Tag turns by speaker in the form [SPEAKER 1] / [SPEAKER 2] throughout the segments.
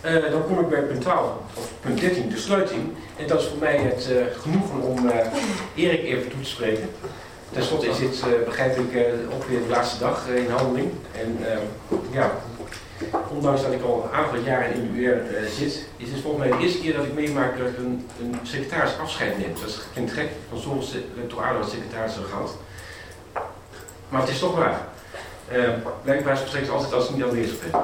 [SPEAKER 1] Dan kom ik bij punt 12, of punt 13, de sluiting. En dat is voor mij het genoegen om Erik even toe te spreken. Ten slotte is dit, begrijp ik, ook weer de laatste dag in handeling. En ja, ondanks dat ik al een aantal jaren in de UR zit, is het volgens mij de eerste keer dat ik meemaak dat ik een secretaris afscheid neemt. Dat klinkt gek, van zoveel rectorale secretarissen gehad. Maar het is toch waar. Blijkbaar spreek ik altijd als ik niet aanwezig ben.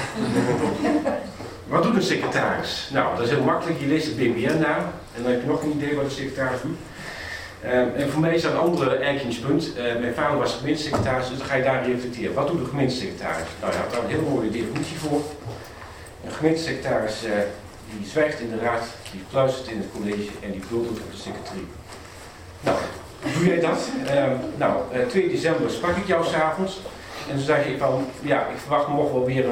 [SPEAKER 1] Wat doet een secretaris? Nou, dat is heel makkelijk. Je leest het BBN-naam en dan heb je nog een idee wat een secretaris doet. En voor mij is dat een andere eikingspunt. Mijn vader was gemeentesecretaris, dus dan ga je daar reflecteren. Wat doet een gemeentesecretaris? Nou, hij had daar een heel mooie definitie voor. Een gemeentesecretaris die zwijgt in de raad, die fluistert in het college en die buldert op de secretarie. Nou, hoe doe jij dat? 2 december sprak ik jou s'avonds. En toen zei je van, ja, ik verwacht nog wel weer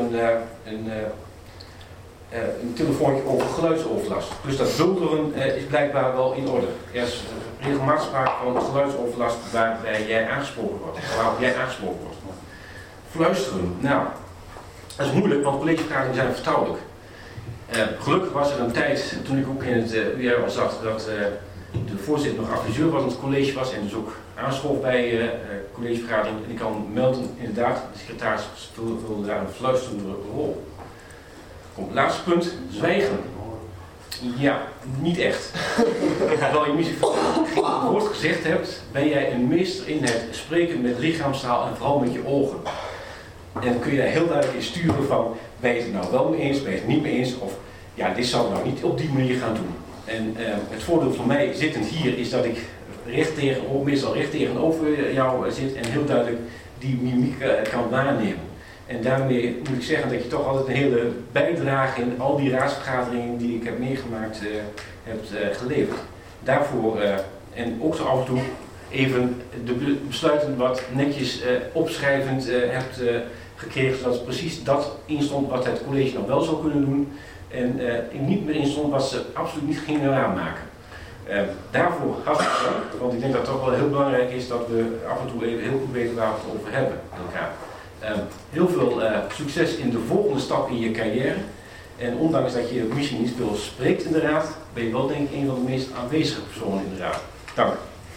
[SPEAKER 1] een telefoontje over geluidsoverlast. Dus dat bulderen is blijkbaar wel in orde. Er is regelmatig sprake van geluidsoverlast waarbij jij aangesproken wordt. Waarop jij aangesproken wordt. Fluisteren, nou, dat is moeilijk, want collegevergaderingen zijn vertrouwelijk. Gelukkig was er een tijd, toen ik ook in het UR al zat, dat de voorzitter nog adviseur was in het college was en dus ook aanschoof bij collegevergadering. En ik kan melden, inderdaad, de secretaris vulde daar een fluisterende rol. Komt het laatste punt, zwijgen. Ja, niet echt. Terwijl je misschien geen woord gezegd hebt, ben jij een meester in het spreken met lichaamstaal en vooral met je ogen. En dan kun je daar heel duidelijk in sturen van, ben je het nou wel mee eens, ben je het niet mee eens, of ja, dit zou ik nou niet op die manier gaan doen. En het voordeel van mij zittend hier is dat ik meestal recht tegenover jou zit en heel duidelijk die mimiek kan waarnemen. En daarmee moet ik zeggen dat je toch altijd een hele bijdrage in al die raadsvergaderingen die ik heb meegemaakt hebt geleverd. Daarvoor en ook zo af en toe even de besluiten wat netjes opschrijvend hebt gekregen, zodat precies dat instond wat het college nog wel zou kunnen doen en niet meer instond wat ze absoluut niet gingen aanmaken. Daarvoor hartelijk dank, want ik denk dat het toch wel heel belangrijk is dat we af en toe even heel goed weten waar we het over hebben met elkaar. Heel veel succes in de volgende stap in je carrière. En ondanks dat je misschien niet veel spreekt in de raad, ben je wel denk ik een van de meest aanwezige personen in de raad. Dank.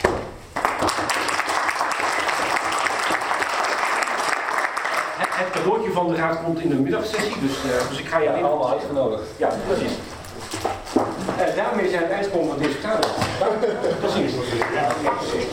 [SPEAKER 1] Het cadeautje van de raad komt in de middagsessie, dus ik ga je
[SPEAKER 2] allemaal uitgenodigd.
[SPEAKER 1] Ja, precies. Daarmee zijn we uitgekomen van deze vergadering. Tot ziens.